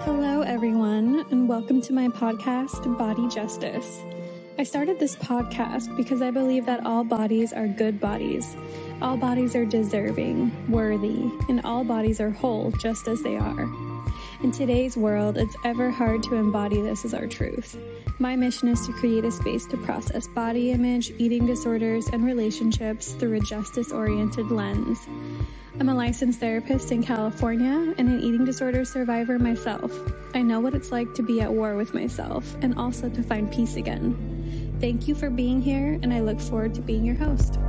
Hello, everyone, and welcome to my podcast, Body Justice. I started this podcast because I believe that all bodies are good bodies. All bodies are deserving, worthy, and all bodies are whole just as they are. In today's world, it's ever hard to embody this as our truth. My mission is to create a space to process body image, eating disorders, and relationships through a justice-oriented lens. I'm a licensed therapist in California and an eating disorder survivor myself. I know what it's like to be at war with myself and also to find peace again. Thank you for being here, and I look forward to being your host.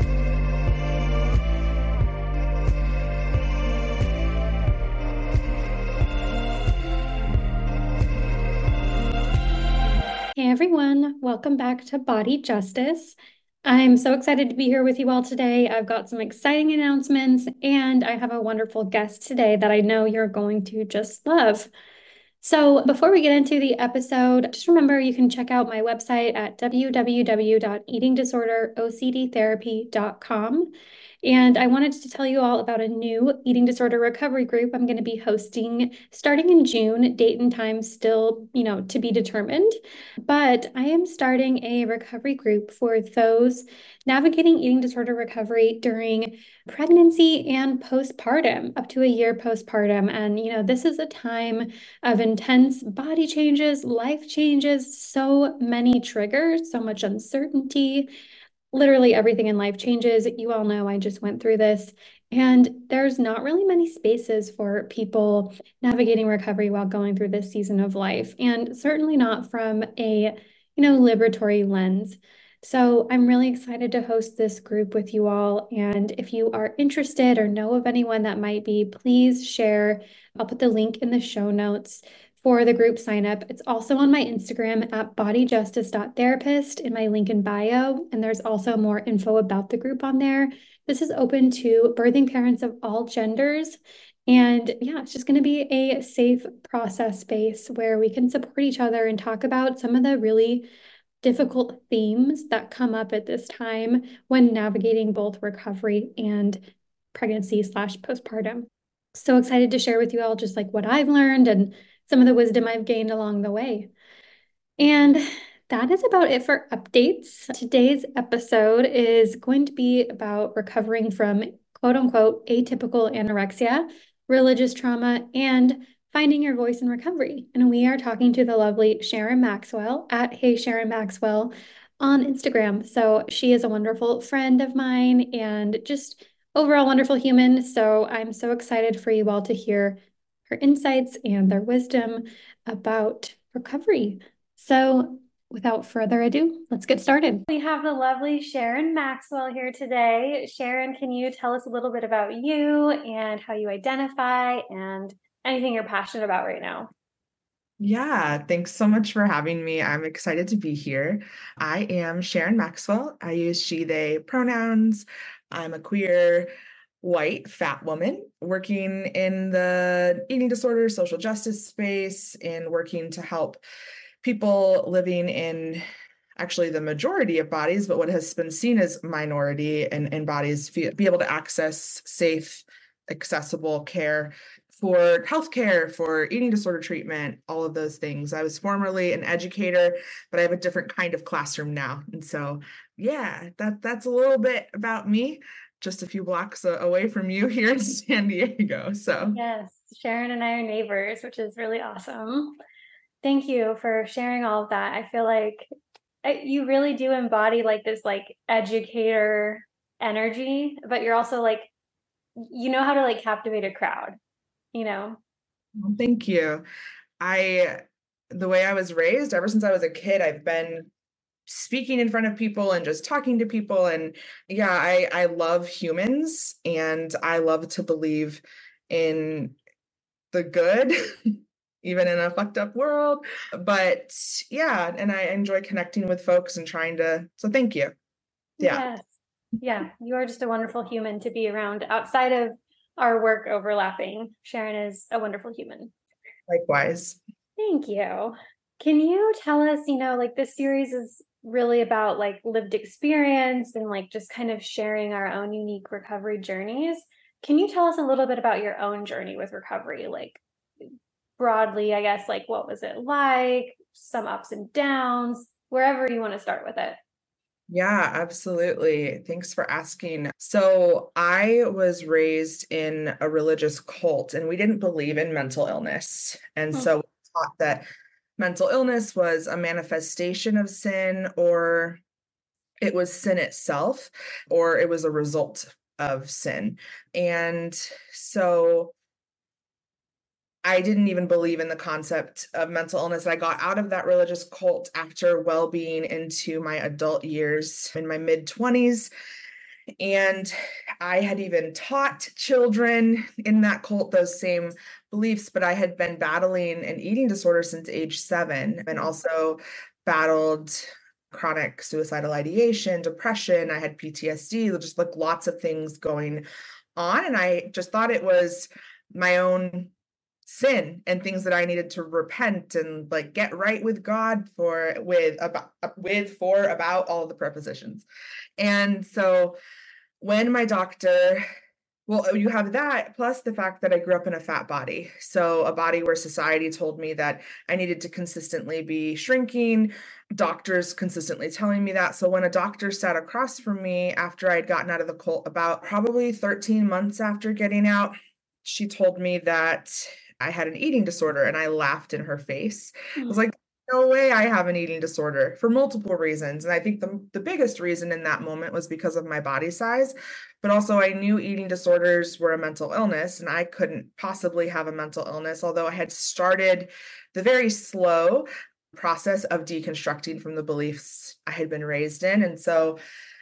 Hey everyone, welcome back to Body Justice. I'm so excited to be here with you all today. I've got some exciting announcements, and I have a wonderful guest today that I know you're going to just love. So before we get into the episode, just remember you can check out my website at www.eatingdisorderocdtherapy.com. And I wanted to tell you all about a new eating disorder recovery group I'm going to be hosting starting in June. Date and time still, to be determined. But I am starting a recovery group for those navigating eating disorder recovery during pregnancy and postpartum, up to a year postpartum. And, this is a time of intense body changes, life changes, so many triggers, so much uncertainty. Literally everything in life changes. You all know I just went through this, and there's not really many spaces for people navigating recovery while going through this season of life, and certainly not from a, liberatory lens. So I'm really excited to host this group with you all. And if you are interested or know of anyone that might be, please share. I'll put the link in the show notes for the group sign up. It's also on my Instagram at bodyjustice.therapist in my link in bio. And there's also more info about the group on there. This is open to birthing parents of all genders. And yeah, it's just going to be a safe process space where we can support each other and talk about some of the really difficult themes that come up at this time when navigating both recovery and pregnancy/postpartum. So excited to share with you all just like what I've learned and some of the wisdom I've gained along the way. And that is about it for updates. Today's episode is going to be about recovering from quote unquote atypical anorexia, religious trauma, and finding your voice in recovery. And we are talking to the lovely Sharon Maxwell at Hey Sharon Maxwell on Instagram. So she is a wonderful friend of mine and just overall wonderful human. So I'm so excited for you all to hear her insights and their wisdom about recovery. So without further ado, let's get started. We have the lovely Sharon Maxwell here today. Sharon, can you tell us a little bit about you and how you identify and anything you're passionate about right now? Yeah, thanks so much for having me. I'm excited to be here. I am Sharon Maxwell. I use she, they pronouns. I'm a queer, white, fat woman working in the eating disorder, social justice space, and working to help people living in actually the majority of bodies, but what has been seen as minority and bodies be able to access safe, accessible care for healthcare, for eating disorder treatment, all of those things. I was formerly an educator, but I have a different kind of classroom now. And so, yeah, that's a little bit about me, just a few blocks away from you here in San Diego. So yes, Sharon and I are neighbors, which is really awesome. Thank you for sharing all of that. I feel like you really do embody like this like educator energy, but you're also like, how to like captivate a crowd, Thank you. The way I was raised, ever since I was a kid, I've been speaking in front of people and just talking to people. And yeah, I love humans and I love to believe in the good, even in a fucked up world. But yeah, and I enjoy connecting with folks and so thank you. Yeah. Yes. Yeah. You are just a wonderful human to be around outside of our work overlapping. Sharon is a wonderful human. Likewise. Thank you. Can you tell us, like this series is really about like lived experience and like just kind of sharing our own unique recovery journeys. Can you tell us a little bit about your own journey with recovery? Like broadly, I guess, like what was it like, some ups and downs, wherever you want to start with it. Yeah, absolutely. Thanks for asking. So, I was raised in a religious cult, and we didn't believe in mental illness. And Hmm. so, we taught that mental illness was a manifestation of sin, or it was sin itself, or it was a result of sin. And so, I didn't even believe in the concept of mental illness. I got out of that religious cult after well being into my adult years in my mid 20s. And I had even taught children in that cult those same beliefs, but I had been battling an eating disorder since age 7 and also battled chronic suicidal ideation, depression. I had PTSD, just like lots of things going on. And I just thought it was my own sin and things that I needed to repent and like get right with God for about all of the prepositions. And so when my doctor, well, you have that plus the fact that I grew up in a fat body. So a body where society told me that I needed to consistently be shrinking, doctors consistently telling me that. So when a doctor sat across from me after I'd gotten out of the cult, about probably 13 months after getting out, she told me that I had an eating disorder, and I laughed in her face. I was like, no way I have an eating disorder, for multiple reasons. And I think the biggest reason in that moment was because of my body size. But also, I knew eating disorders were a mental illness, and I couldn't possibly have a mental illness, although I had started the very slow process of deconstructing from the beliefs I had been raised in. And so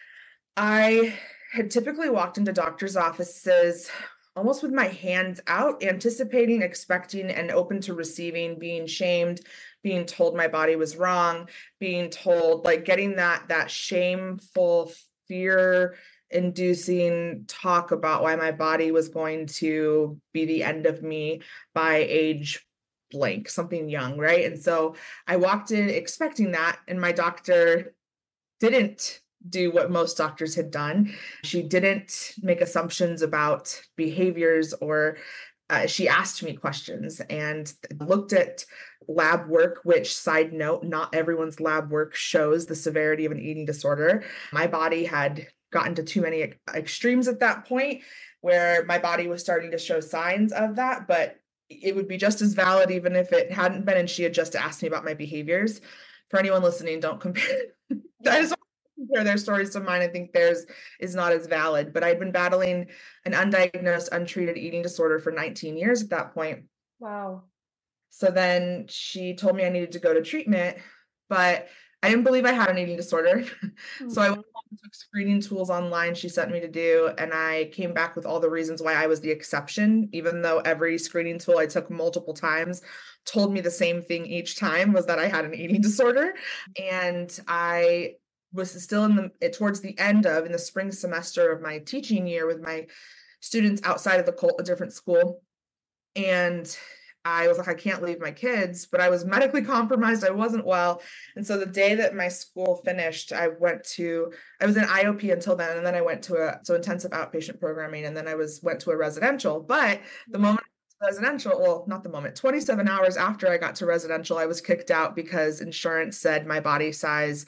I had typically walked into doctors' offices almost with my hands out, anticipating, expecting, and open to receiving, being shamed, being told my body was wrong, being told, like getting that shameful, fear inducing talk about why my body was going to be the end of me by age blank, something young, right? And so I walked in expecting that, and my doctor didn't do what most doctors had done. She didn't make assumptions about behaviors, or she asked me questions and looked at lab work, which, side note, not everyone's lab work shows the severity of an eating disorder. My body had gotten to too many extremes at that point where my body was starting to show signs of that, but it would be just as valid even if it hadn't been and she had just asked me about my behaviors. For anyone listening, don't compare. I just compare their stories to mine. I think theirs is not as valid, but I'd been battling an undiagnosed, untreated eating disorder for 19 years at that point. Wow. So then she told me I needed to go to treatment, but I didn't believe I had an eating disorder. So I went home and took screening tools online she sent me to do, and I came back with all the reasons why I was the exception, even though every screening tool I took multiple times told me the same thing each time, was that I had an eating disorder. And I was still towards the end of, in the spring semester of my teaching year with my students outside of the cult, a different school. And I was like, I can't leave my kids, but I was medically compromised. I wasn't well. And so the day that my school finished, I was in IOP until then. And then I went to intensive outpatient programming. And then went to a residential. But the moment residential, well, not the moment, 27 hours after I got to residential, I was kicked out because insurance said my body size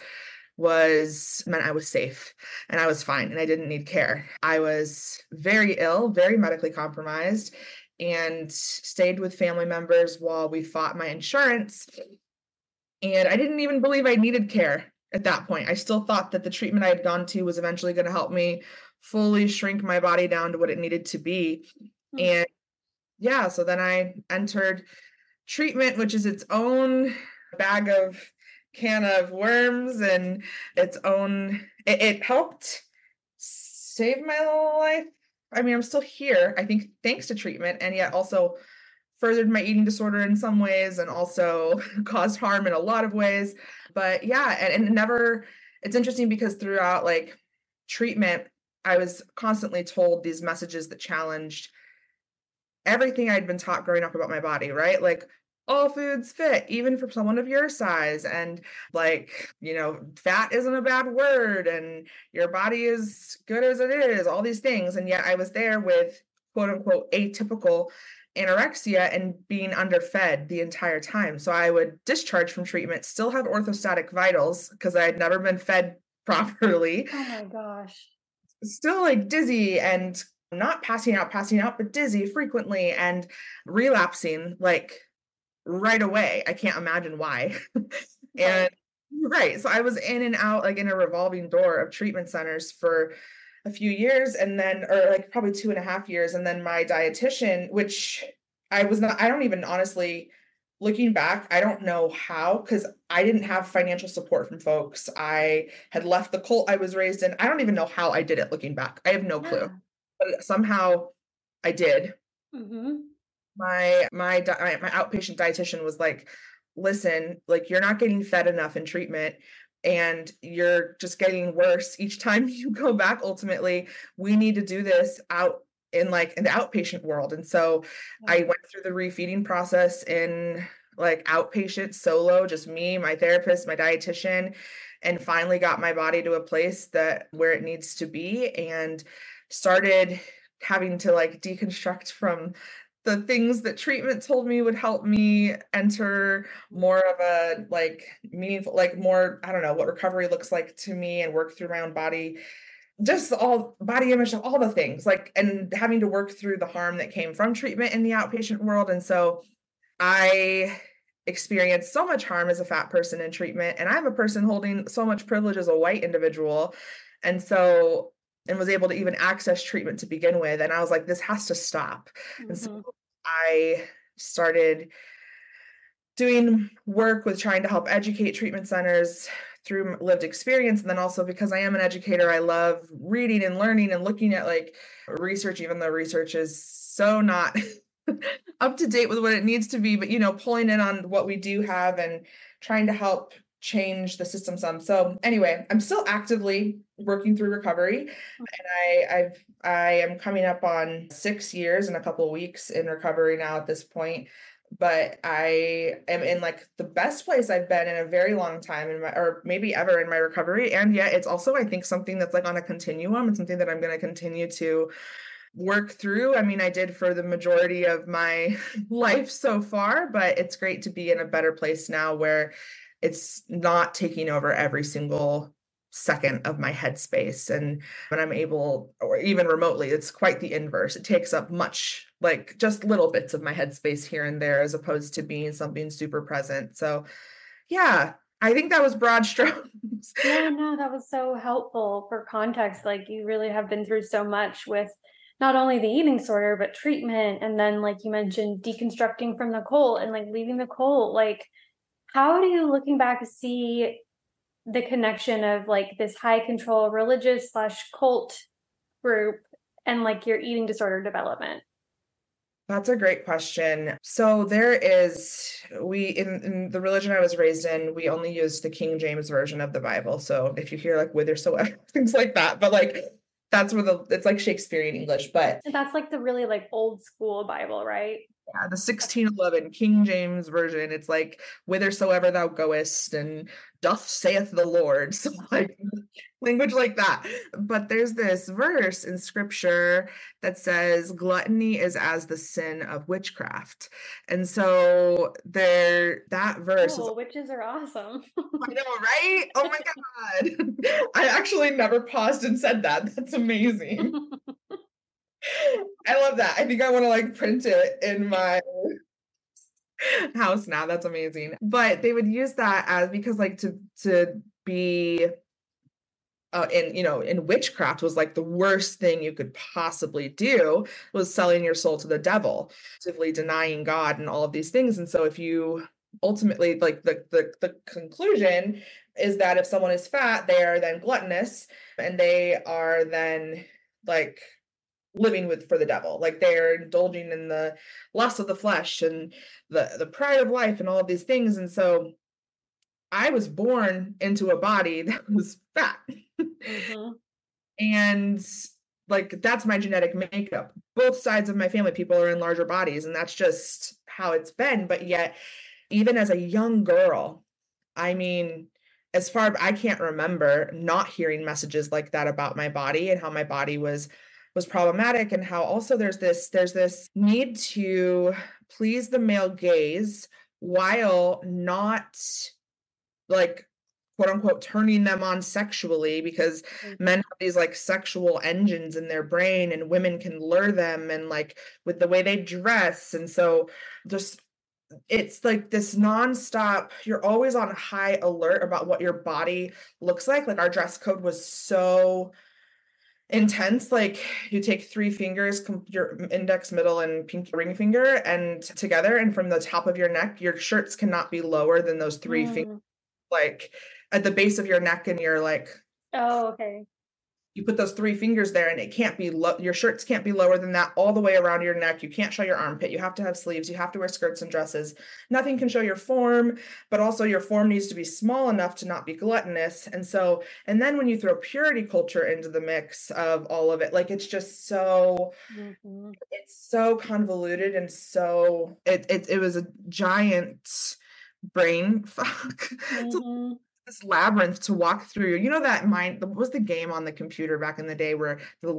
meant I was safe and I was fine and I didn't need care. I was very ill, very medically compromised, and stayed with family members while we fought my insurance. And I didn't even believe I needed care at that point. I still thought that the treatment I had gone to was eventually going to help me fully shrink my body down to what it needed to be. And yeah, so then I entered treatment, which is its own can of worms, and it helped save my life. I mean, I'm still here, I think, thanks to treatment, and yet also furthered my eating disorder in some ways and also caused harm in a lot of ways. But yeah, and never, it's interesting because throughout like treatment, I was constantly told these messages that challenged everything I'd been taught growing up about my body, right? Like, all foods fit, even for someone of your size. And like, fat isn't a bad word, and your body is good as it is, all these things. And yet I was there with quote unquote atypical anorexia and being underfed the entire time. So I would discharge from treatment, still have orthostatic vitals because I had never been fed properly, Oh my gosh. still like dizzy and not passing out, but dizzy frequently and relapsing like right away. I can't imagine why. And Right. right. So I was in and out like in a revolving door of treatment centers for a few years and then, or like probably 2.5 years. And then my dietitian, which I don't even honestly, looking back, I don't know how, because I didn't have financial support from folks. I had left the cult I was raised in. I don't even know how I did it looking back. I have no clue, Yeah. but somehow I did. Mm-hmm. My outpatient dietitian was like, listen, like you're not getting fed enough in treatment and you're just getting worse each time you go back. Ultimately, we need to do this out in the outpatient world. And so I Yeah. went through the refeeding process in like outpatient solo, just me, my therapist, my dietitian, and finally got my body to a place that where it needs to be, and started having to like deconstruct from the things that treatment told me would help me enter more of a like meaningful, like more, I don't know what recovery looks like to me, and work through my own body, just all body image, all the things like, and having to work through the harm that came from treatment in the outpatient world. And so I experienced so much harm as a fat person in treatment, and I'm a person holding so much privilege as a white individual. And so, and was able to even access treatment to begin with. And I was like, this has to stop. And so Mm-hmm. I started doing work with trying to help educate treatment centers through lived experience. And then also because I am an educator, I love reading and learning and looking at like research, even though research is so not up to date with what it needs to be, but pulling in on what we do have and trying to help change the system some. So anyway, I'm still actively working through recovery, and I am coming up on 6 years in a couple of weeks in recovery now at this point. But I am in like the best place I've been in a very long time in my, or maybe ever in my recovery. And yet it's also, I think, something that's like on a continuum. It's something that I'm going to continue to work through. I mean, I did for the majority of my life so far, but it's great to be in a better place now where it's not taking over every single second of my headspace. And when I'm able, or even remotely, it's quite the inverse. It takes up much, like just little bits of my headspace here and there, as opposed to being something super present. So yeah, I think that was broad strokes. Yeah, no, that was so helpful for context. Like, you really have been through so much with not only the eating disorder, but treatment. And then, like you mentioned, deconstructing from the cult and like leaving the cult. Like, how do you, looking back, see the connection of like this high control religious slash cult group and like your eating disorder development? That's a great question. So there is, in the religion I was raised in, we only use the King James version of the Bible. So if you hear like whithersoever, things like that, but like that's where it's like Shakespearean English, but And that's like the really like old school Bible, right? yeah, the 1611 King James version, it's like whithersoever thou goest and doth saith the Lord. So like language like that. But there's this verse in scripture that says gluttony is as the sin of witchcraft. And so that verse is, Oh, witches are awesome. I know, right? Oh my God. I actually never paused and said that. That's amazing. I love that. I think I want to like print it in my house now. That's amazing. But they would use that as, because like to be in witchcraft was like the worst thing you could possibly do, was selling your soul to the devil, actively denying God and all of these things. And so if you ultimately, like the conclusion is that if someone is fat, they are then gluttonous, and they are then like living for the devil, like they're indulging in the lust of the flesh and the pride of life and all of these things. And so I was born into a body that was fat. Mm-hmm. And like that's my genetic makeup. Both sides of my family, people are in larger bodies, and that's just how it's been. But yet, even as a young girl, I mean, as far I can't remember not hearing messages like that about my body and how my body was was problematic, and how also there's this need to please the male gaze while not like quote unquote turning them on sexually, because men have these like sexual engines in their brain and women can lure them, and like with the way they dress. And so just it's like this nonstop, you're always on high alert about what your body looks like. Like our dress code was so intense. Like you take three fingers, your index, middle, and pinky ring finger, and together, and from the top of your neck, your shirts cannot be lower than those three fingers, like at the base of your neck, and you're like, oh, okay. You put those three fingers there, and it can't be your shirts can't be lower than that all the way around your neck. You can't show your armpit. You have to have sleeves. You have to wear skirts and dresses. Nothing can show your form, but also your form needs to be small enough to not be gluttonous. And so, and then when you throw purity culture into the mix of all of it, like it's just so, it's so convoluted, and so it was a giant brain fuck. This labyrinth to walk through. You know that what was the game on the computer back in the day where the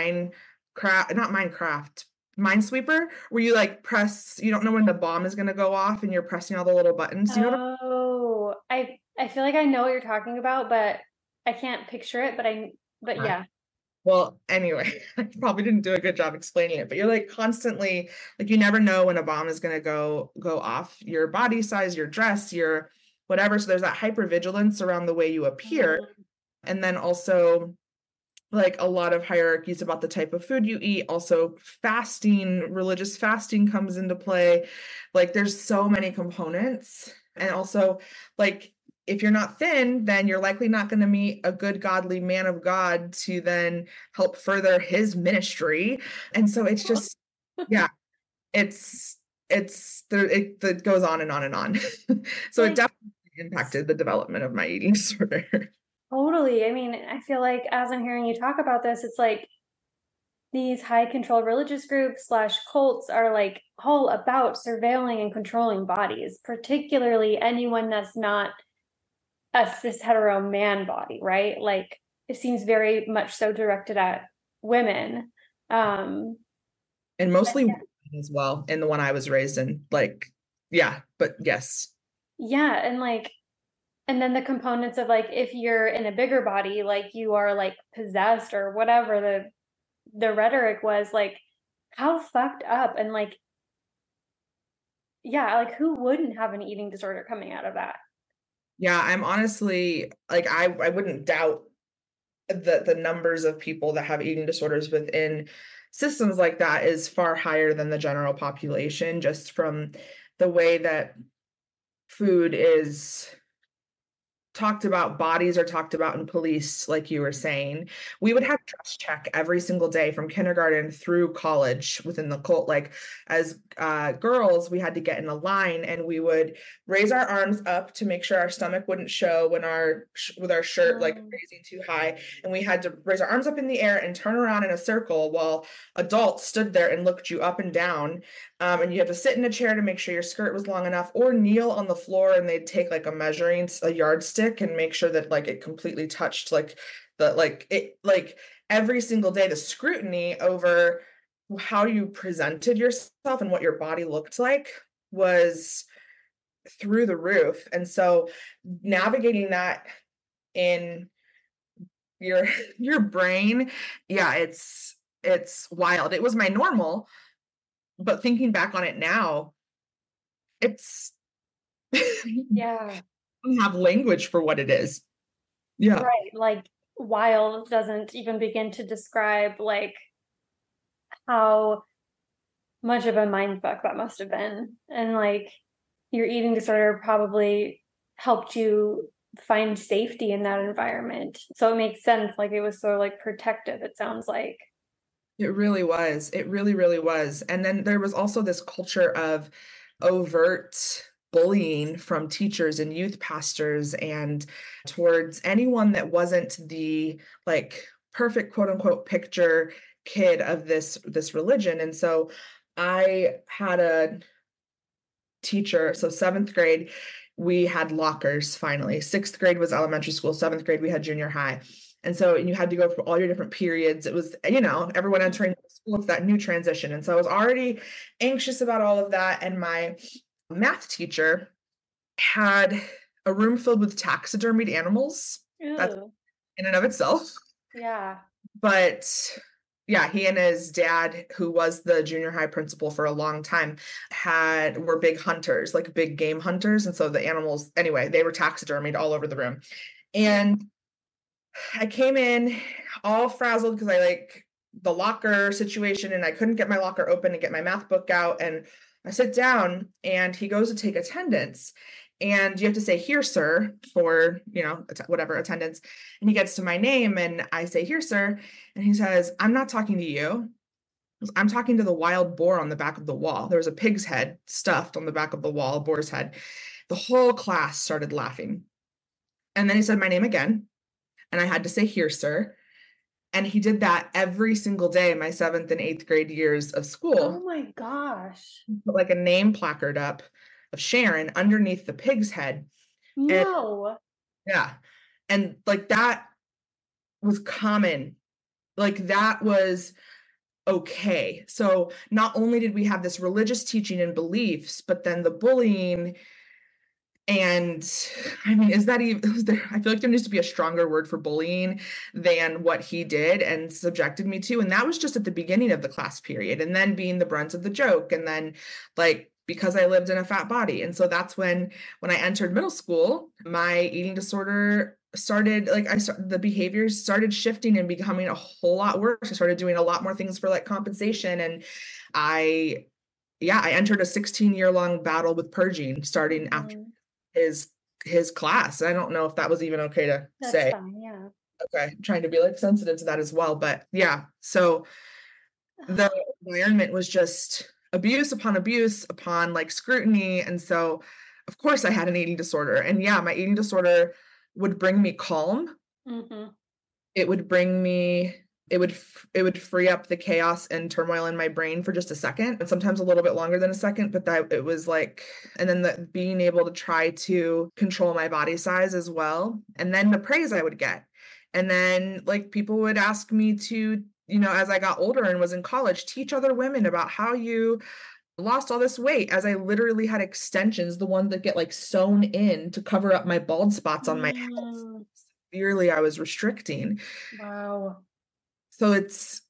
Minesweeper, where you like press, you don't know when the bomb is going to go off and you're pressing all the little buttons. You know what I feel like I know what you're talking about, but I can't picture it, but yeah. Well, anyway, I probably didn't do a good job explaining it, but you're like constantly, like you never know when a bomb is going to go off. Your body size, your dress, your whatever. So there's that hypervigilance around the way you appear. And then also like a lot of hierarchies about the type of food you eat. Also fasting, religious fasting comes into play. Like there's so many components. And also like if you're not thin, then you're likely not going to meet a good godly man of God to then help further his ministry. And so it's just, yeah, it goes on and on and on. So it definitely impacted the development of my eating disorder. Totally. I mean, I feel like as I'm hearing you talk about this, it's like these high control religious groups / cults are like all about surveilling and controlling bodies, particularly anyone that's not a cis hetero man body, right? Like it seems very much so directed at women. And mostly women as well, in the one I was raised in. Like, yeah, but yes. Yeah, and then the components of like if you're in a bigger body, like you are like possessed or whatever the rhetoric was, like how fucked up, and like yeah, like who wouldn't have an eating disorder coming out of that? Yeah, I'm honestly like I wouldn't doubt the numbers of people that have eating disorders within systems like that is far higher than the general population, just from the way that food is talked about, bodies are talked about in police, like you were saying. We would have dress check every single day from kindergarten through college within the cult. Like as girls, we had to get in a line and we would raise our arms up to make sure our stomach wouldn't show when with our shirt like raising too high. And we had to raise our arms up in the air and turn around in a circle while adults stood there and looked you up and down. And you had to sit in a chair to make sure your skirt was long enough, or kneel on the floor and they'd take like a yardstick and make sure that like it completely touched like every single day. The scrutiny over how you presented yourself and what your body looked like was through the roof. And so navigating that in your brain, yeah, it's wild. It was my normal. But thinking back on it now, it's yeah, I don't have language for what it is. Yeah. Right. Like wild doesn't even begin to describe like how much of a mind fuck that must have been. And like your eating disorder probably helped you find safety in that environment. So it makes sense. Like it was so like protective, it sounds like. It really was. It really, really was. And then there was also this culture of overt bullying from teachers and youth pastors and towards anyone that wasn't the like perfect quote unquote picture kid of this religion. And so I had a teacher, so 7th grade, we had lockers finally. 6th grade was elementary school, 7th grade we had junior high. And so, and you had to go through all your different periods. It was, everyone entering school, it's that new transition. And so I was already anxious about all of that. And my math teacher had a room filled with taxidermied animals. That's Ew. in and of itself. Yeah. But yeah, he and his dad, who was the junior high principal for a long time, were big hunters, like big game hunters. And so the animals, anyway, they were taxidermied all over the room. And I came in all frazzled because I like the locker situation and I couldn't get my locker open and get my math book out. And I sit down and he goes to take attendance. And you have to say, "Here, sir," for, whatever attendance. And he gets to my name and I say, "Here, sir." And he says, "I'm not talking to you. I'm talking to the wild boar on the back of the wall." There was a pig's head stuffed on the back of the wall, a boar's head. The whole class started laughing. And then he said my name again. And I had to say, "Here, sir." And he did that every single day in my 7th and 8th grade years of school. Oh my gosh. Put like a name placard up of Sharon underneath the pig's head. No. And, yeah. And like that was common. Like that was okay. So not only did we have this religious teaching and beliefs, but then the bullying. And I mean, is that even, I feel like there needs to be a stronger word for bullying than what he did and subjected me to. And that was just at the beginning of the class period. And then being the brunt of the joke. And then like, because I lived in a fat body. And so that's when I entered middle school, my eating disorder started, the behaviors started shifting and becoming a whole lot worse. I started doing a lot more things for like compensation. And I entered a 16-year-long battle with purging starting after his class. I don't know if that was even okay to say. Fine, yeah. Okay. I'm trying to be like sensitive to that as well. But yeah, so the environment was just abuse upon like scrutiny. And so of course I had an eating disorder. And yeah, my eating disorder would bring me calm. Mm-hmm. It would bring me it would free up the chaos and turmoil in my brain for just a second, and sometimes a little bit longer than a second, but that it was like, and then being able to try to control my body size as well. And then the praise I would get. And then like people would ask me to, as I got older and was in college, teach other women about how you lost all this weight, as I literally had extensions, the ones that get like sewn in to cover up my bald spots on my head. Severely I was restricting. Wow. So it's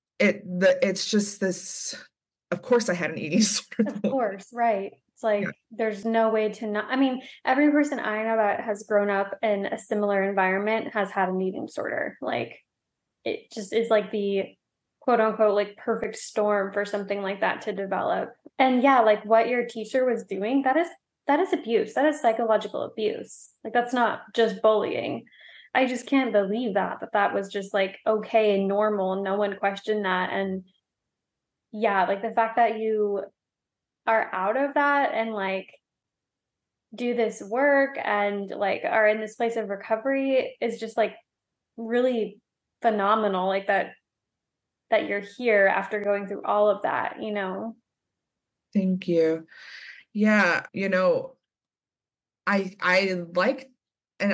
just this, of course I had an eating disorder. Of course, right. It's like, there's no way to not, I mean, every person I know that has grown up in a similar environment has had an eating disorder. Like, it just is like the quote unquote, like perfect storm for something like that to develop. And yeah, like what your teacher was doing, that is abuse. That is psychological abuse. Like, that's not just bullying. I just can't believe that was just like okay and normal and no one questioned that. And yeah, like the fact that you are out of that and like do this work and like are in this place of recovery is just like really phenomenal. Like that you're here after going through all of that, Thank you. Yeah, I like, and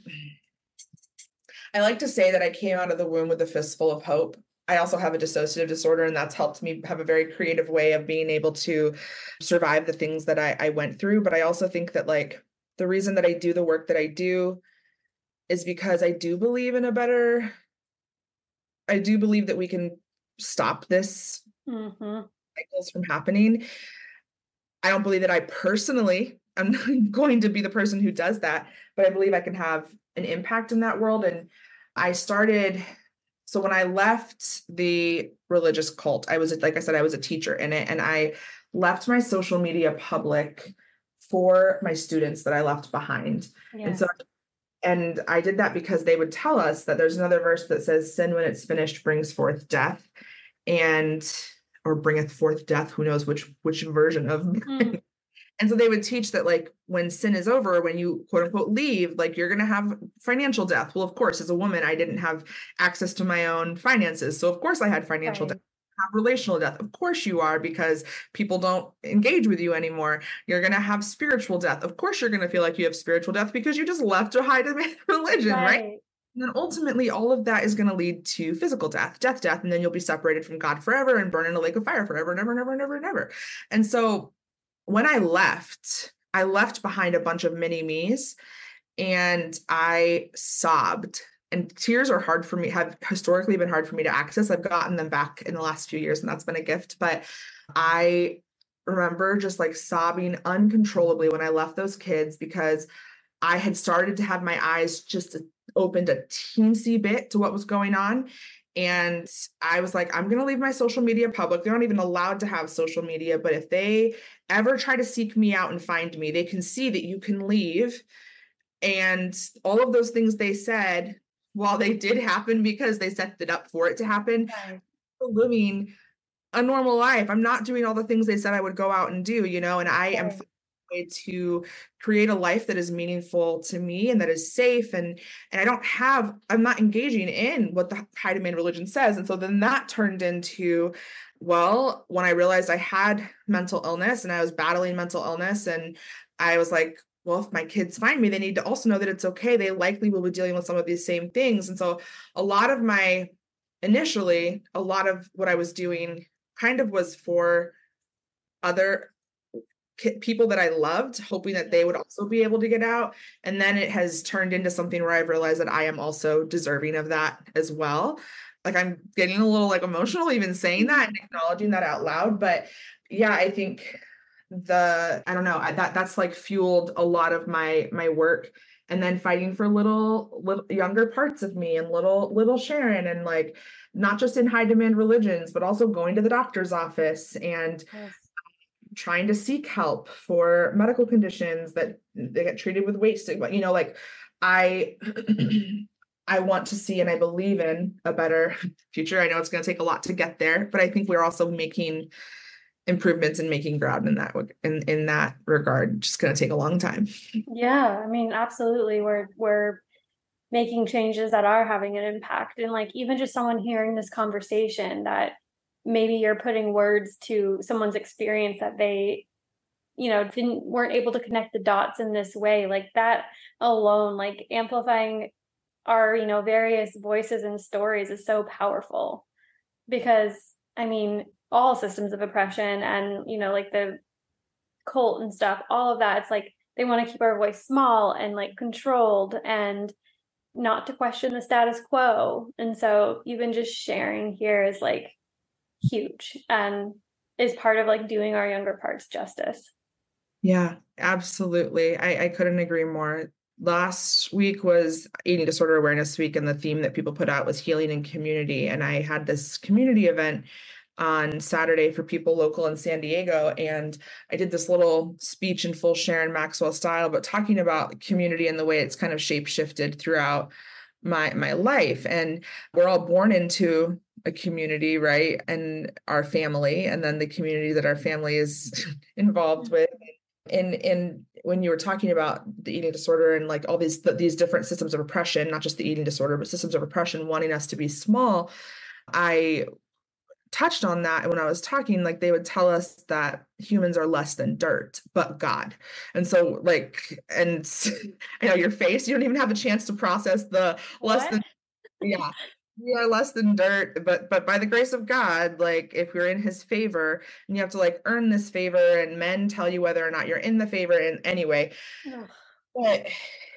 I like to say that I came out of the womb with a fistful of hope. I also have a dissociative disorder, and that's helped me have a very creative way of being able to survive the things that I went through. But I also think that like the reason that I do the work that I do is because I do believe I do believe that we can stop this cycles from happening. I don't believe that I personally I'm going to be the person who does that, but I believe I can have an impact in that world. And so when I left the religious cult, like I said, I was a teacher in it, and I left my social media public for my students that I left behind. Yes. And I did that because they would tell us that there's another verse that says, "Sin, when it's finished, brings forth death," or bringeth forth death. Who knows which version of. And so they would teach that like when sin is over, when you quote unquote leave, like you're going to have financial death. Well, of course, as a woman, I didn't have access to my own finances. So of course I had financial death. Have relational death. Of course you are, because people don't engage with you anymore. You're going to have spiritual death. Of course you're going to feel like you have spiritual death because you just left a high demand religion, right? And then ultimately, all of that is going to lead to physical death, and then you'll be separated from God forever and burn in a lake of fire forever, never, never, never, never. And so when I left behind a bunch of mini me's, and I sobbed. And tears are hard for me, have historically been hard for me to access. I've gotten them back in the last few years, and that's been a gift. But I remember just like sobbing uncontrollably when I left those kids, because I had started to have my eyes just opened a teensy bit to what was going on. And I was like, I'm going to leave my social media public. They're not even allowed to have social media, but if they ever try to seek me out and find me, they can see that you can leave. And all of those things they said, while they did happen because they set it up for it to happen, Right. living a normal life. I'm not doing all the things they said I would go out and do, and I am Right. to create a life that is meaningful to me and that is safe, and I'm not engaging in what the high demand religion says. And so then that turned into, well, when I realized I had mental illness and I was battling mental illness, and I was like, well, if my kids find me, they need to also know that it's okay. They likely will be dealing with some of these same things. And so initially, a lot of what I was doing kind of was for other people that I loved, hoping that they would also be able to get out. And then it has turned into something where I've realized that I am also deserving of that as well. Like, I'm getting a little like emotional even saying that and acknowledging that out loud. But yeah, I think I don't know, that's like fueled a lot of my work. And then fighting for little younger parts of me, and little Sharon, and like not just in high demand religions, but also going to the doctor's office and Yes. trying to seek help for medical conditions that they get treated with weight stigma. Like, I I want to see and I believe in a better future. I know it's going to take a lot to get there, but I think we're also making improvements and making ground in that regard. It's just going to take a long time. Yeah, I mean, absolutely. We're making changes that are having an impact. And like even just someone hearing this conversation, that maybe you're putting words to someone's experience that they, weren't able to connect the dots in this way, like that alone, like amplifying our, various voices and stories is so powerful. Because I mean, all systems of oppression and, like the cult and stuff, all of that, it's like they want to keep our voice small and like controlled and not to question the status quo. And so even just sharing here is like huge and is part of like doing our younger parts justice. Yeah, absolutely. I couldn't agree more. Last week was Eating Disorder Awareness Week, and the theme that people put out was healing in community. And I had this community event on Saturday for people local in San Diego. And I did this little speech in full Sharon Maxwell style, but talking about community and the way it's kind of shape shifted throughout my life. And we're all born into a community, right? And our family, and then the community that our family is involved with. And when you were talking about the eating disorder and like all these different systems of oppression, not just the eating disorder, but systems of oppression wanting us to be small, I touched on that when I was talking. Like, they would tell us that humans are less than dirt, but God. And so like, and I know your face, you don't even have a chance to process the less than, yeah. We are less than dirt, but by the grace of God, like if you're in his favor, and you have to like earn this favor, and men tell you whether or not you're in the favor. And anyway, but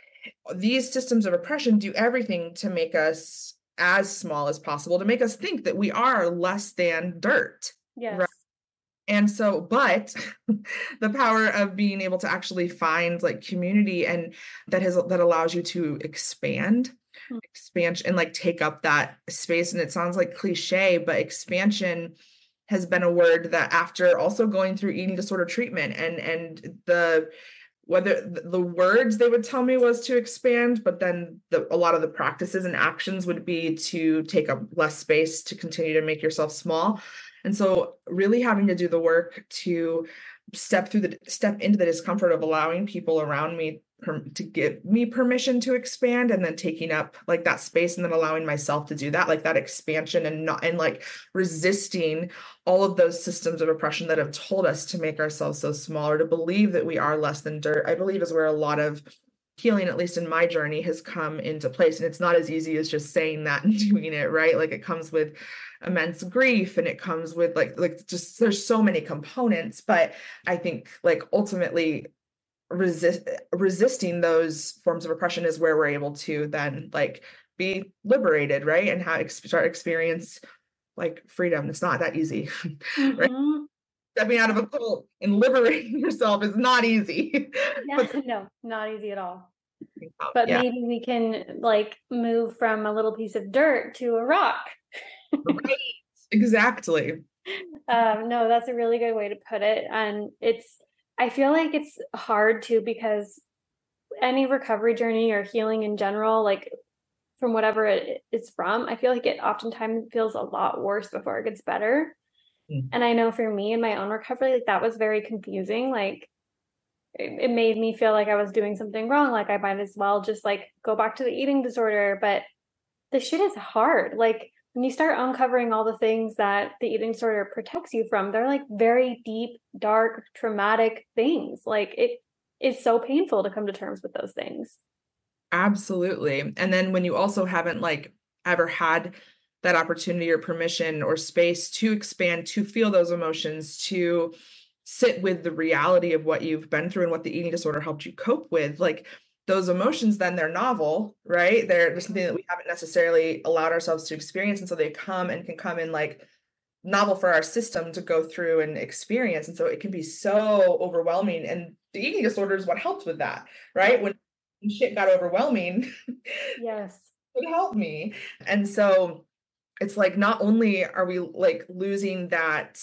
these systems of oppression do everything to make us as small as possible, to make us think that we are less than dirt. Yes. Right? And so, but the power of being able to actually find like community, and that allows you to expansion and like take up that space. And it sounds like cliche, but expansion has been a word that, after also going through eating disorder treatment, and whether the words they would tell me was to expand, but then a lot of the practices and actions would be to take up less space, to continue to make yourself small. And so really having to do the work to step into the discomfort of allowing people around me to give me permission to expand, and then taking up like that space, and then allowing myself to do that, like that expansion, and like resisting all of those systems of oppression that have told us to make ourselves so small, or to believe that we are less than dirt, I believe is where a lot of healing, at least in my journey, has come into place. And it's not as easy as just saying that and doing it, right? Like it comes with immense grief, and it comes with like just there's so many components. But I think like ultimately resisting those forms of oppression is where we're able to then like be liberated, right? And start experience like freedom. It's not that easy, right? Mm-hmm. Stepping out of a cult and liberating yourself is not easy. Yeah, But no, not easy at all. But yeah, maybe we can like move from a little piece of dirt to a rock. right. Exactly. No, that's a really good way to put it. And I feel like it's hard too, because any recovery journey or healing in general, like from whatever it's from, I feel like it oftentimes feels a lot worse before it gets better. Mm. And I know for me in my own recovery, like that was very confusing. Like it made me feel like I was doing something wrong. Like I might as well just like go back to the eating disorder. But the shit is hard. Like when you start uncovering all the things that the eating disorder protects you from, they're like very deep, dark, traumatic things. Like it is so painful to come to terms with those things. Absolutely. And then when you also haven't like ever had that opportunity or permission or space to expand, to feel those emotions, to sit with the reality of what you've been through and what the eating disorder helped you cope with, like those emotions, then they're novel, right? They're something that we haven't necessarily allowed ourselves to experience. And so they come and can come in like novel for our system to go through and experience. And so it can be so overwhelming. And the eating disorder is what helped with that, right? When shit got overwhelming, Yes. it helped me. And so it's like not only are we like losing that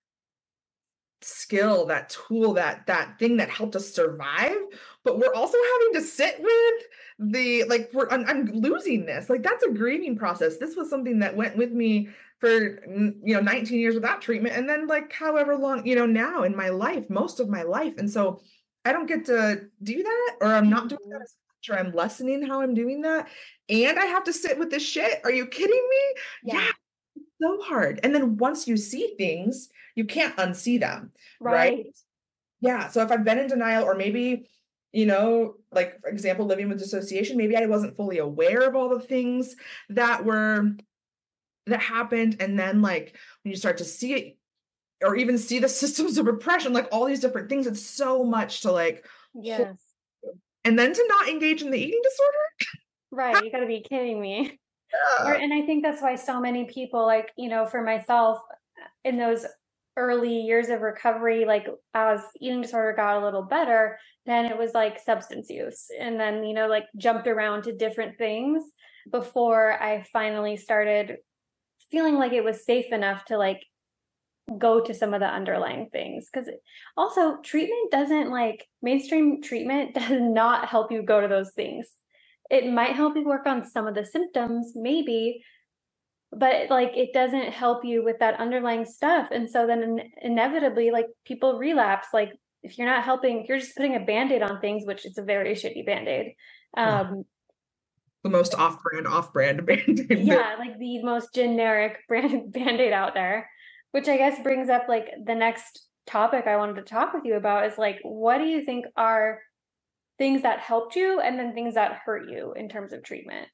skill, that tool, that thing that helped us survive, but we're also having to sit with the like I'm losing this. Like that's a grieving process. This was something that went with me for 19 years without treatment, and then like however long now in my life, most of my life. And so I don't get to do that, or I'm not doing that as much, or I'm lessening how I'm doing that, and I have to sit with this shit. Are you kidding me? Yeah, so hard. And then once you see things, you can't unsee them, right? Right. Yeah. So if I've been in denial, or maybe, like for example, living with dissociation, maybe I wasn't fully aware of all the things that happened. And then like when you start to see it, or even see the systems of repression, like all these different things, it's so much to like hold. Yes. And then to not engage in the eating disorder. Right. You got to be kidding me. Yeah. And I think that's why so many people, like, for myself, in those early years of recovery, like as eating disorder got a little better, then it was like substance use. And then, like jumped around to different things before I finally started feeling like it was safe enough to like go to some of the underlying things. Because also mainstream treatment does not help you go to those things. It might help you work on some of the symptoms, maybe, but like it doesn't help you with that underlying stuff. And so then inevitably, like people relapse. Like if you're not helping, if you're just putting a band-aid on things, which it's a very shitty band-aid. The most off-brand band-aid. Yeah, like the most generic band-aid out there, which I guess brings up like the next topic I wanted to talk with you about is like, what do you think are things that helped you and then things that hurt you in terms of treatment?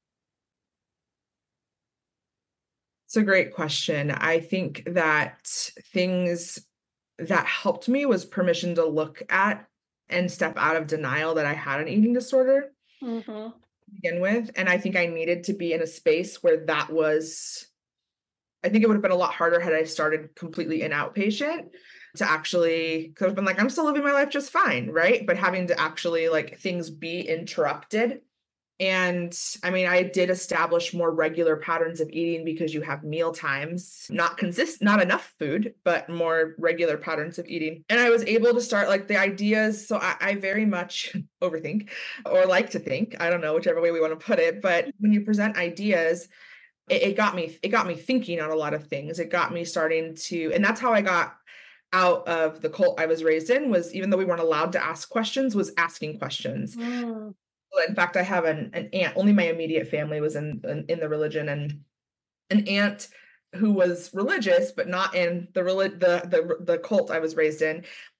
It's a great question. I think that things that helped me was permission to look at and step out of denial that I had an eating disorder to begin with. And I think I needed to be in a space where I think it would have been a lot harder had I started completely in outpatient to actually, because I've been like, I'm still living my life just fine, right? But having to actually like things be interrupted. And I mean, I did establish more regular patterns of eating because you have meal times, not enough food, but more regular patterns of eating. And I was able to start like the ideas. So I very much overthink, or like to think, I don't know, whichever way we want to put it. But when you present ideas, it got me thinking on a lot of things. It got me starting to, and that's how I got out of the cult I was raised in, was even though we weren't allowed to ask questions, was asking questions. In fact, I have an aunt, only my immediate family was in the religion, and an aunt who was religious, but not in the cult I was raised in,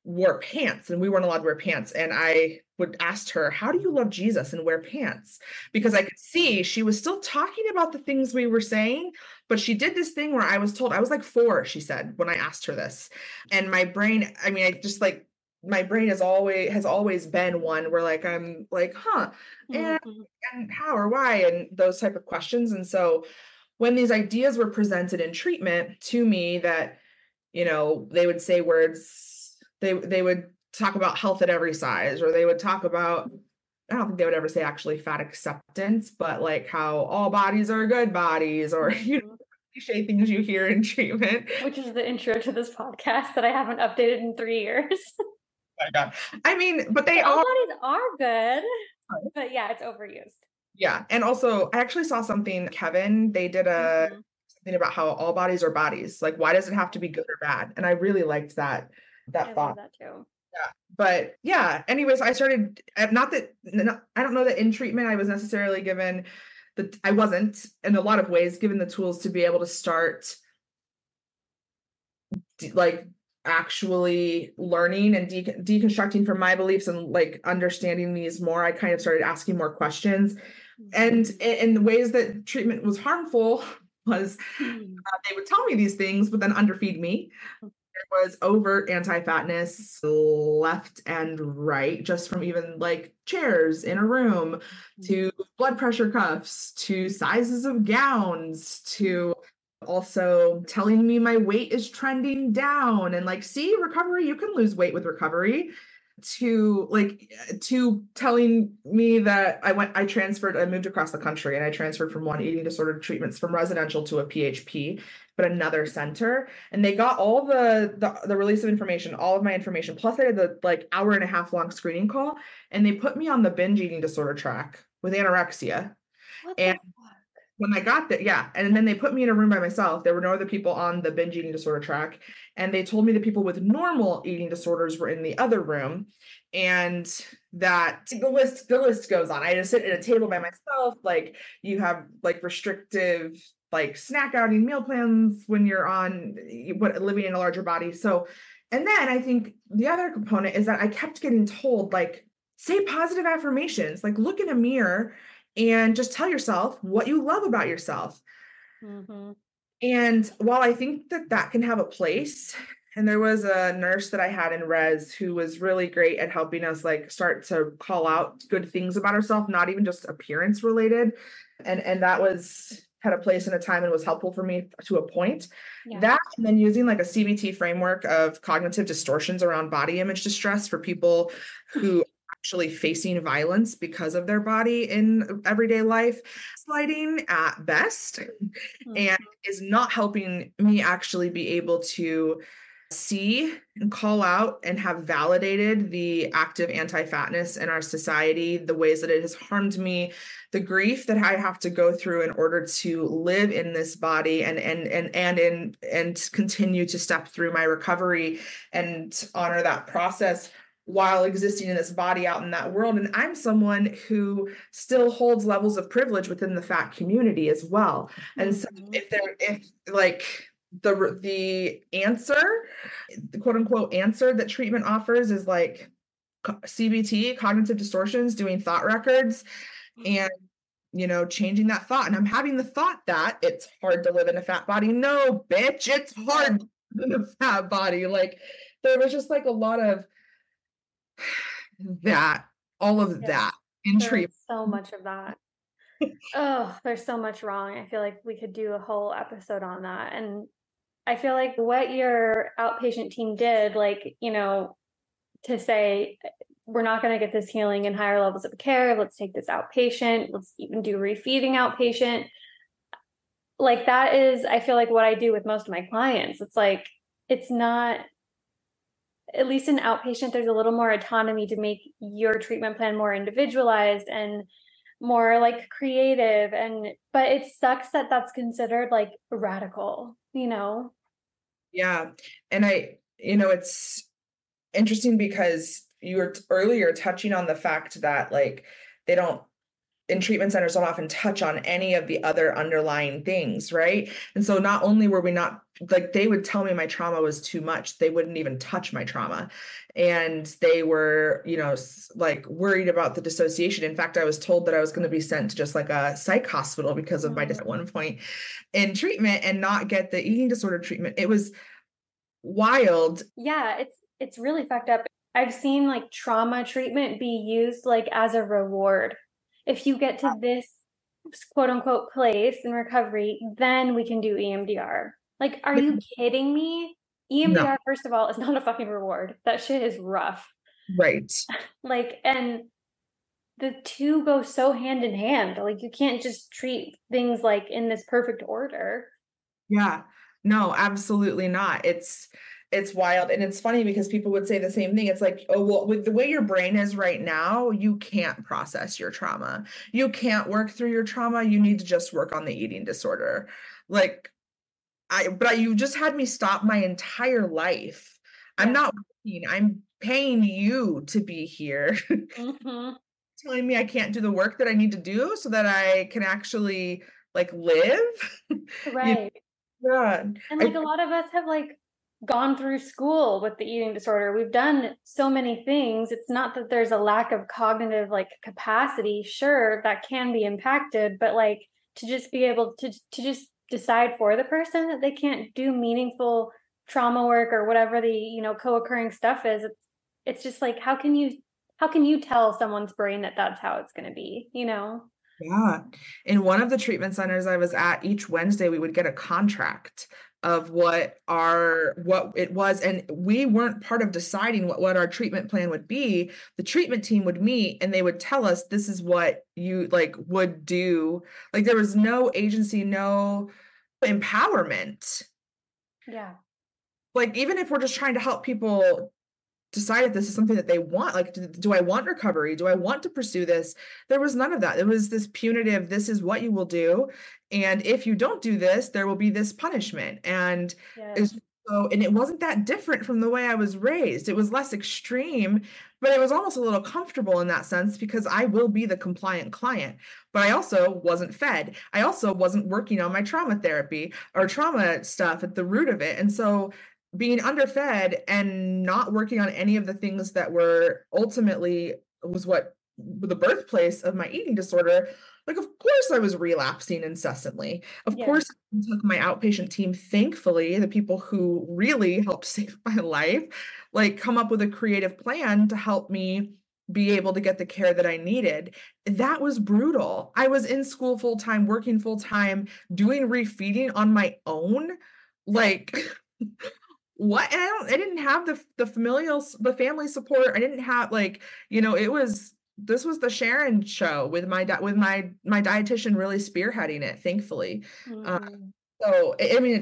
wore pants and we weren't allowed to wear pants. And I would ask her, how do you love Jesus and wear pants? Because I could see she was still talking about the things we were saying, but she did this thing where I was told, I was like 4, she said, when I asked her this. And my brain, I mean, I just like, my brain has always been one where like, I'm like, huh, Mm-hmm. and how or why, and those type of questions. And so when these ideas were presented in treatment to me that, they would say words, they would talk about health at every size, or they would talk about, I don't think they would ever say actually fat acceptance, but like how all bodies are good bodies, or Mm-hmm. cliche things you hear in treatment. Which is the intro to this podcast that I haven't updated in 3 years. Oh my God. I mean, but they But all are. bodies are good, but yeah, it's overused. Yeah. And also I actually saw something, Kevin, they did Mm-hmm. something about how all bodies are bodies. Like, why does it have to be good or bad? And I really liked that I love thought. that too. Yeah. But yeah, anyways, I started, not that, I don't know that in treatment I was necessarily given I wasn't in a lot of ways given the tools to be able to start like actually learning and deconstructing from my beliefs and like understanding these more. I kind of started asking more questions, and in the ways that treatment was harmful was Mm-hmm. they would tell me these things but then underfeed me. There was overt anti-fatness left and right, just from even like chairs in a room to blood pressure cuffs to sizes of gowns to also telling me my weight is trending down and like, see, recovery, you can lose weight with recovery, to telling me that I moved across the country and I transferred from one eating disorder treatments from residential to a PHP, but another center. And they got all the release of information, all of my information. Plus I had the like hour and a half long screening call, and they put me on the binge eating disorder track with anorexia. What the And when I got there, yeah. And then they put me in a room by myself. There were no other people on the binge eating disorder track. And they told me the people with normal eating disorders were in the other room. And that the list goes on. I just sit at a table by myself. Like, you have like restrictive like snack outing meal plans when you're living in a larger body. So, and then I think the other component is that I kept getting told, like, say positive affirmations, like look in a mirror and just tell yourself what you love about yourself. Mm-hmm. And while I think that that can have a place, and there was a nurse that I had in res who was really great at helping us like start to call out good things about ourselves, not even just appearance related. And that was had a place and a time and was helpful for me to a point. Yeah. That, and then using like a CBT framework of cognitive distortions around body image distress for people who actually facing violence because of their body in everyday life, sliding at best, and is not helping me actually be able to see and call out and have validated the active anti-fatness in our society, the ways that it has harmed me, the grief that I have to go through in order to live in this body and continue to step through my recovery and honor that process while existing in this body out in that world. And I'm someone who still holds levels of privilege within the fat community as well. And so if like the answer, the quote unquote answer that treatment offers is like CBT, cognitive distortions, doing thought records and changing that thought. And I'm having the thought that it's hard to live in a fat body. No, bitch, it's hard to live in a fat body. Like, there was just like a lot of all of that in treatment. So much of that. Oh, there's so much wrong. I feel like we could do a whole episode on that. And I feel like what your outpatient team did, like, to say, we're not going to get this healing in higher levels of care. Let's take this outpatient. Let's even do refeeding outpatient. Like, that is, I feel like, what I do with most of my clients. It's like, it's not, at least in outpatient, there's a little more autonomy to make your treatment plan more individualized and more like creative. But it sucks that that's considered like radical, Yeah. And it's interesting because you were earlier touching on the fact that like they don't in treatment centers don't often touch on any of the other underlying things, right? And so not only were we not like, they would tell me my trauma was too much, they wouldn't even touch my trauma. And they were, like worried about the dissociation. In fact, I was told that I was going to be sent to just like a psych hospital because of my at one point in treatment and not get the eating disorder treatment. It was wild. Yeah, it's really fucked up. I've seen like trauma treatment be used like as a reward. If you get to this quote unquote place in recovery, then we can do EMDR. Like, are you kidding me? EMDR, No. first of all, is not a fucking reward. That shit is rough. Right. Like, and the two go so hand in hand. Like, you can't just treat things like in this perfect order. Yeah. No, absolutely not. It's wild. And it's funny because people would say the same thing. It's like, oh, well, with the way your brain is right now, you can't process your trauma. You can't work through your trauma. You need to just work on the eating disorder. Like, you just had me stop my entire life. Yeah. I'm not working. I'm paying you to be here. Mm-hmm. Telling me I can't do the work that I need to do so that I can actually like live. Right. Yeah. And like a lot of us have like gone through school with the eating disorder. We've done so many things. It's not that there's a lack of cognitive like capacity. Sure, that can be impacted, but like to just be able to just decide for the person that they can't do meaningful trauma work or whatever the, co-occurring stuff is. It's just like, how can you tell someone's brain that that's how it's going to be, Yeah. In one of the treatment centers I was at, each Wednesday we would get a contract of what it was. And we weren't part of deciding what our treatment plan would be. The treatment team would meet and they would tell us, this is what you like would do. Like there was no agency, no empowerment. Yeah. Like, even if we're just trying to help people decide if this is something that they want, like, do I want recovery? Do I want to pursue this? There was none of that. It was this punitive, this is what you will do. And if you don't do this, there will be this punishment. And yes. And it wasn't that different from the way I was raised. It was less extreme, but it was almost a little comfortable in that sense because I will be the compliant client. But I also wasn't fed. I also wasn't working on my trauma therapy or trauma stuff at the root of it. And so being underfed and not working on any of the things that were ultimately was what the birthplace of my eating disorder. Like, of course I was relapsing incessantly. Of course I took my outpatient team, thankfully, the people who really helped save my life, like come up with a creative plan to help me be able to get the care that I needed. That was brutal. I was in school full-time, working full-time, doing refeeding on my own. Like, what? And I didn't have the family support. I didn't have this was the Sharon show with my dietitian really spearheading it, thankfully. Mm-hmm. So I mean,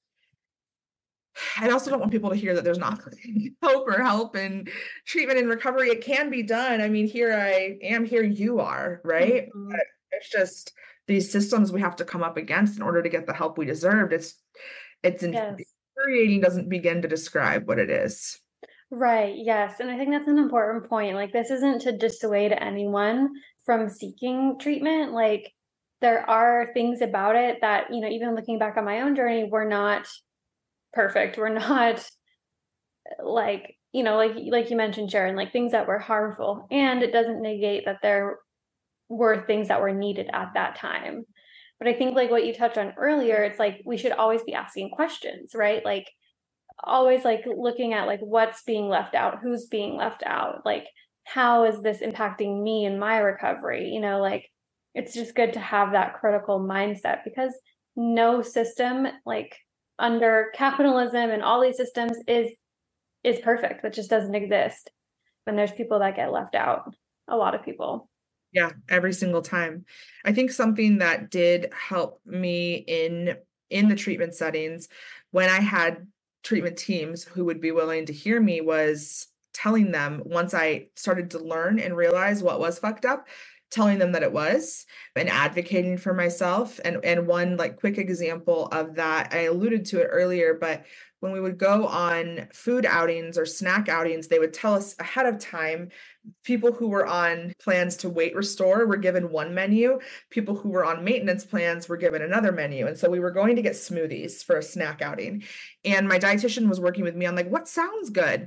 I also don't want people to hear that there's not hope or help and treatment and recovery. It can be done. I mean, here I am, here you are, right? Mm-hmm. But it's just these systems we have to come up against in order to get the help we deserved. It's infuriating doesn't begin to describe what it is. Right. Yes. And I think that's an important point. Like, this isn't to dissuade anyone from seeking treatment. Like, there are things about it that, even looking back on my own journey, we're not perfect. We're not like you mentioned, Sharon, like things that were harmful. And it doesn't negate that there were things that were needed at that time. But I think like what you touched on earlier, it's like we should always be asking questions, right? Like always like looking at like what's being left out, who's being left out, like how is this impacting me in my recovery? Like it's just good to have that critical mindset because no system like under capitalism and all these systems is perfect. It just doesn't exist. And there's people that get left out, a lot of people. Yeah, every single time. I think something that did help me in the treatment settings when I had treatment teams who would be willing to hear me was telling them, once I started to learn and realize what was fucked up, telling them that it was and advocating for myself. And one like quick example of that, I alluded to it earlier, but when we would go on food outings or snack outings, they would tell us ahead of time. People who were on plans to weight restore were given one menu. People who were on maintenance plans were given another menu. And so we were going to get smoothies for a snack outing. And my dietitian was working with me on like, what sounds good?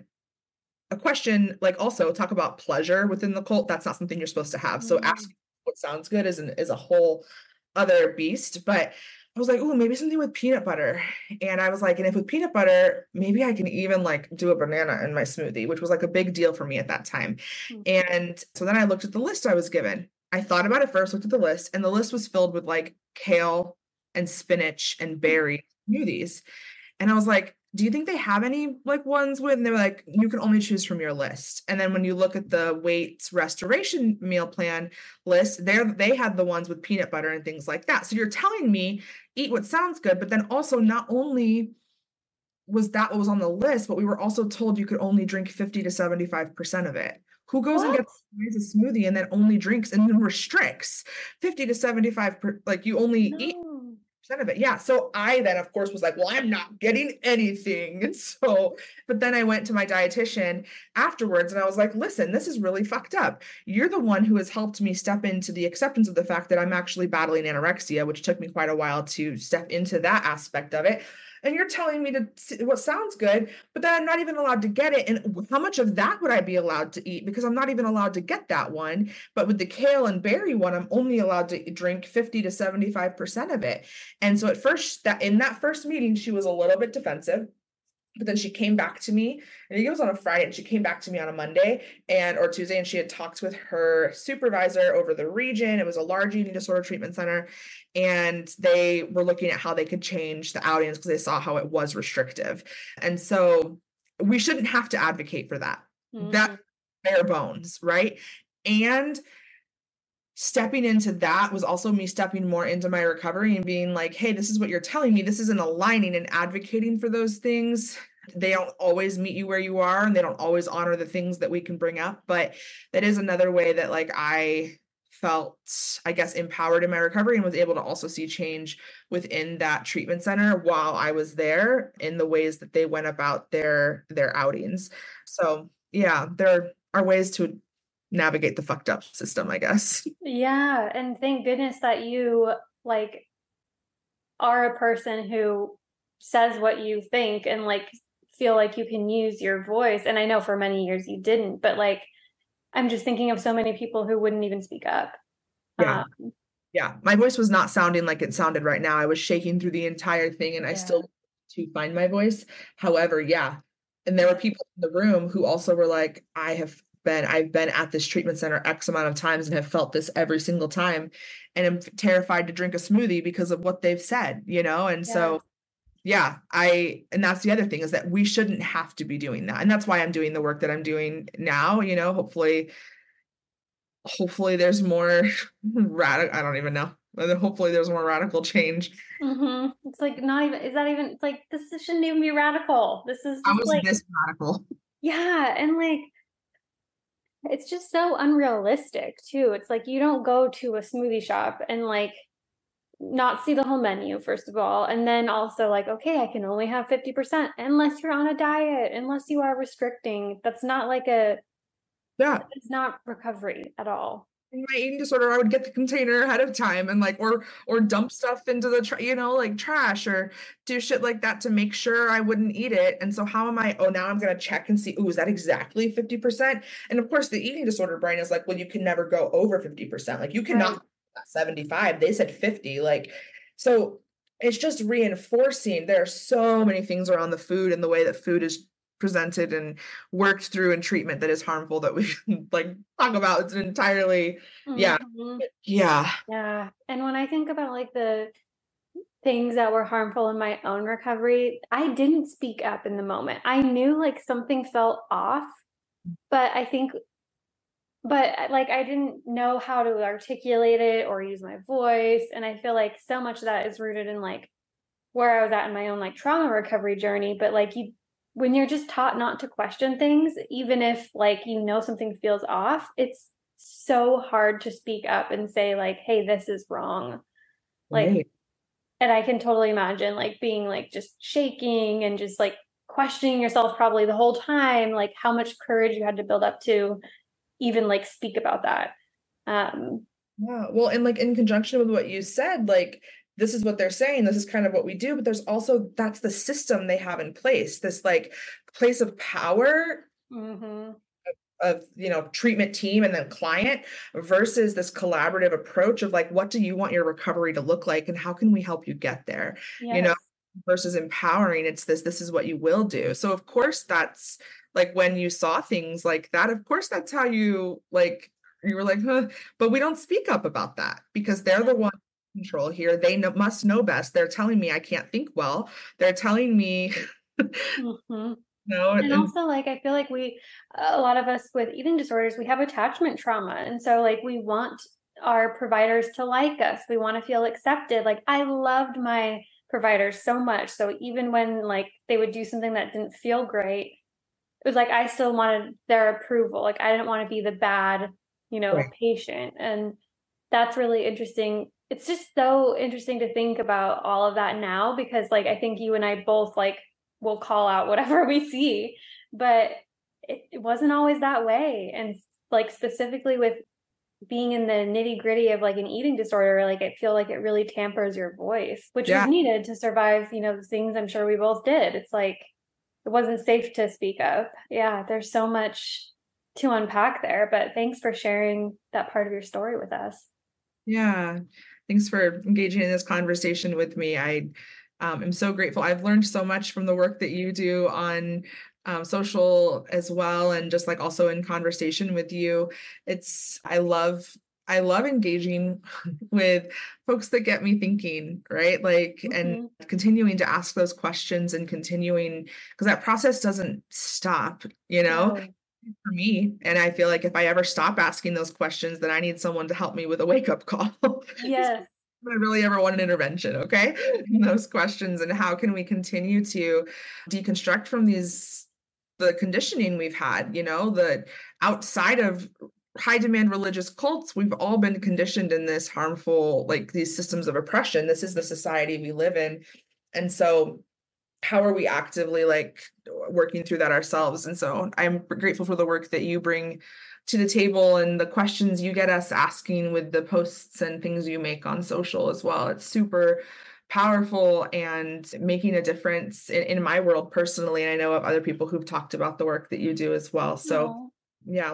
A question, like also talk about pleasure within the cult. That's not something you're supposed to have. So ask what sounds good is a whole other beast. But I was like, oh, maybe something with peanut butter. And I was like, and if with peanut butter, maybe I can even like do a banana in my smoothie, which was like a big deal for me at that time. And so then I looked at the list I was given. I thought about it first, looked at the list, and the list was filled with like kale and spinach and berry smoothies. And I was like, do you think they have any like ones with, and they were like, you can only choose from your list. And then when you look at the weight restoration meal plan list, they had the ones with peanut butter and things like that. So you're telling me eat what sounds good, but then also not only was that what was on the list, but we were also told you could only drink 50 to 75% of it. Who goes and gets a smoothie and then only drinks and then restricts 50 to 75 like you only eat of it. Yeah. So I then, of course, was like, well, I'm not getting anything. And so, but then I went to my dietitian afterwards and I was like, listen, this is really fucked up. You're the one who has helped me step into the acceptance of the fact that I'm actually battling anorexia, which took me quite a while to step into that aspect of it. And you're telling me to what sounds good, but then I'm not even allowed to get it. And how much of that would I be allowed to eat? Because I'm not even allowed to get that one. But with the kale and berry one, I'm only allowed to drink 50 to 75% of it. And so at first, that in that first meeting, she was a little bit defensive. But then she came back to me, I think it was on a Friday, and she came back to me on a Monday or Tuesday, and she had talked with her supervisor over the region. It was a large eating disorder treatment center, and they were looking at how they could change the outings because they saw how it was restrictive. And so we shouldn't have to advocate for that. That's bare bones, right? And stepping into that was also me stepping more into my recovery and being like, hey, this is what you're telling me. This isn't aligning and advocating for those things. They don't always meet you where you are, and they don't always honor the things that we can bring up. But that is another way that like I felt, I guess, empowered in my recovery and was able to also see change within that treatment center while I was there in the ways that they went about their outings. So yeah, there are ways to navigate the fucked up system, I guess. Yeah. And thank goodness that you like are a person who says what you think and like feel like you can use your voice. And I know for many years you didn't, but like I'm just thinking of so many people who wouldn't even speak up. Yeah. Yeah. My voice was not sounding like it sounded right now. I was shaking through the entire thing and I still to find my voice. However, yeah. And there were people in the room who also were like, I've been at this treatment center X amount of times and have felt this every single time. And I'm terrified to drink a smoothie because of what they've said, you know? And so, yeah, and that's the other thing is that we shouldn't have to be doing that. And that's why I'm doing the work that I'm doing now, you know, hopefully there's more radical, I don't even know. Hopefully there's more radical change. It's like not even, is that even, it's like, this shouldn't even be radical. This is just like this radical. Yeah. And like, it's just so unrealistic too. It's like, you don't go to a smoothie shop and like not see the whole menu, first of all. And then also like, okay, I can only have 50% unless you're on a diet, unless you are restricting. That's not like it's not recovery at all. In my eating disorder, I would get the container ahead of time and like, or dump stuff into the, like trash or do shit like that to make sure I wouldn't eat it. And so how am I, now I'm going to check and see, is that exactly 50%? And of course the eating disorder brain is like, well, you can never go over 50%. Like you cannot 75, they said 50. Like, so it's just reinforcing. There are so many things around the food and the way that food is presented and worked through in treatment that is harmful that we like talk about. It's an entirely yeah. And when I think about like the things that were harmful in my own recovery, I didn't speak up in the moment. I knew like something felt off, but I didn't know how to articulate it or use my voice. And I feel like so much of that is rooted in like where I was at in my own like trauma recovery journey. But like when you're just taught not to question things, even if like, something feels off, it's so hard to speak up and say like, hey, this is wrong. Like, Right. and I can totally imagine like being like just shaking and just like questioning yourself probably the whole time, like how much courage you had to build up to even like speak about that. Um, Yeah. Well, and like in conjunction with what you said, like this is what they're saying, this is kind of what we do, but there's also that's the system they have in place, this like place of power mhm. of, treatment team and then client versus this collaborative approach of like, what do you want your recovery to look like and how can we help you get there? You know, Yes. versus empowering, it's this is what you will do. So of course that's like when you saw things like that, of course that's how you were like, huh, but we don't speak up about that because they're the one in control here. They must know best. They're telling me I can't think well. They're telling me Mhm. no, And and also, like, I feel like a lot of us with eating disorders, we have attachment trauma. And so, like, we want our providers to like us. We want to feel accepted. Like, I loved my providers so much. So even when, like, they would do something that didn't feel great, it was like I still wanted their approval. Like, I didn't want to be the bad, right. patient. And that's really interesting. It's just so interesting to think about all of that now because like I think you and I both like will call out whatever we see, but it wasn't always that way. And like specifically with being in the nitty-gritty of like an eating disorder, like I feel like it really tampers your voice, which was Yeah. needed to survive, the things I'm sure we both did. It's like it wasn't safe to speak of. Yeah, there's so much to unpack there, but thanks for sharing that part of your story with us. Yeah. Thanks for engaging in this conversation with me. I am so grateful. I've learned so much from the work that you do on social as well, and just like also in conversation with you. I love engaging with folks that get me thinking, right? Like, and Mhm. continuing to ask those questions and continuing because that process doesn't stop, No. for me. And I feel like if I ever stop asking those questions, then I need someone to help me with a wake up call. Yes. I really ever want an intervention, okay? Those questions and how can we continue to deconstruct from the conditioning we've had, the outside of high demand religious cults, we've all been conditioned in this harmful, like these systems of oppression. This is the society we live in. And so how are we actively like working through that ourselves? And so I'm grateful for the work that you bring to the table and the questions you get us asking with the posts and things you make on social as well. It's super powerful and making a difference in my world personally. And I know of other people who've talked about the work that you do as well. So Oh, yeah,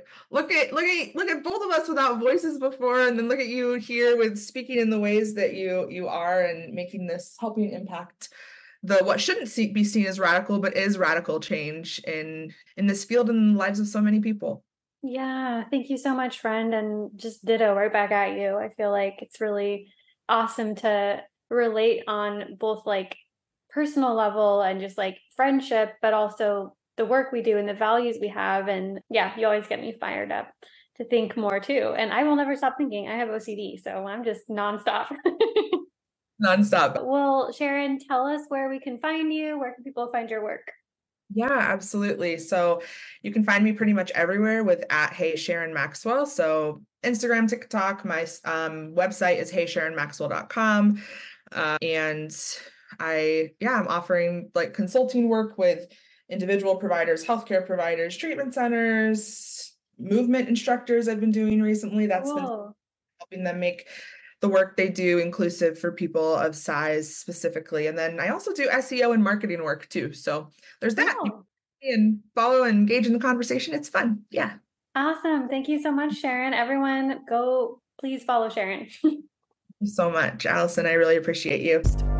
look at both of us without voices before, and then look at you here with speaking in the ways that you are and making this helping impact the what shouldn't be seen as radical, but is radical change in this field and the lives of so many people. yeah. Thank you so much, friend. And just ditto right back at you. I feel like it's really awesome to relate on both like personal level and just like friendship, but also the work we do and the values we have. And yeah, you always get me fired up to think more too. And I will never stop thinking. I have OCD, so I'm just nonstop. Nonstop. Well, Sharon, tell us where we can find you. Where can people find your work? Yeah, absolutely. So you can find me pretty much everywhere with at Hey Sharon Maxwell. So Instagram, TikTok, my website is heysharonmaxwell.com. And I'm offering like consulting work with individual providers, healthcare providers, treatment centers, movement instructors I've been doing recently. That's been Cool. helping them make the work they do inclusive for people of size specifically. And then I also do SEO and marketing work too. So there's that. You Cool. can follow and engage in the conversation. It's fun. Yeah. Awesome. Thank you so much, Sharon. Everyone, go please follow Sharon. Thank you so much, Allison. I really appreciate you.